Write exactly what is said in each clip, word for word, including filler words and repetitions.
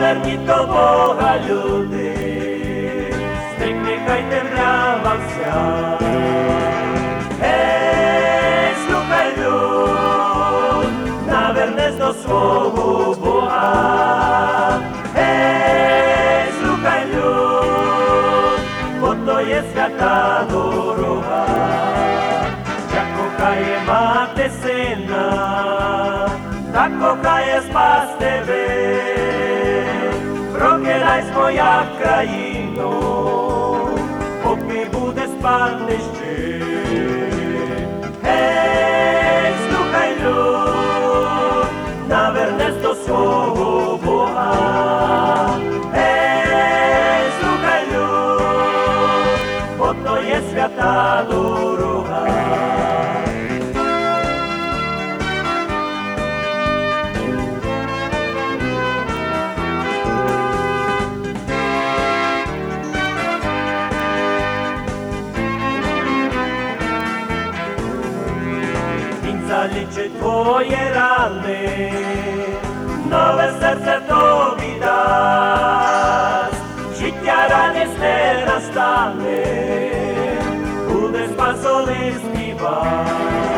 Наверніть до Бога, люди, зникне хай темрява вся. Ей, слухай, люд, навернись до свого Бога. Ей, слухай, люд, бо то є свята дорога, як кохає мати сина, так кохає спас тебе. Прокидайся, моя країно, поки буде спати ще. Гей, слухай, люд, навернись до свого Бога. Гей, слухай, люд, бо то є свята дорога. Залічить твої рани, нове серце тобі дасть, життя радість не настане, буде спасоли співати.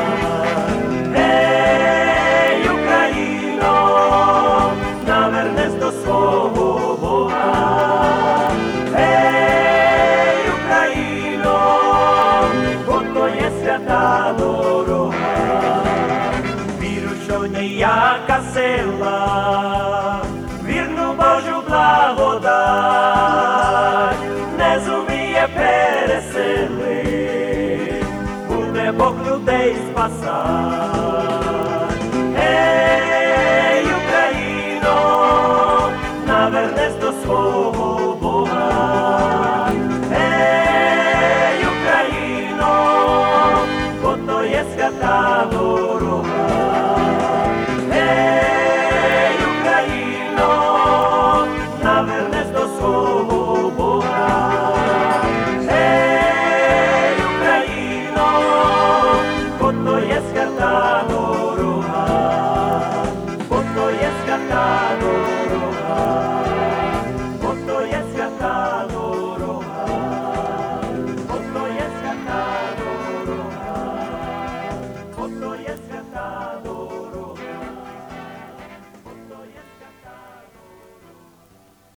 Ей, Україно, навернись до свого Бога. Ей, Україно, бо то є свята дорога. Ніяка сила, вірну Божу благодать, не зуміє пересилить, буде Бог людей спасать. Ей, Україно, навернись до свого Бога. Ей, Україно, бо то є свята дорога. Ей, Україно, навернись до свого Бога. Ей, Україно, бо то є свята дорога, бо то є свята дорога.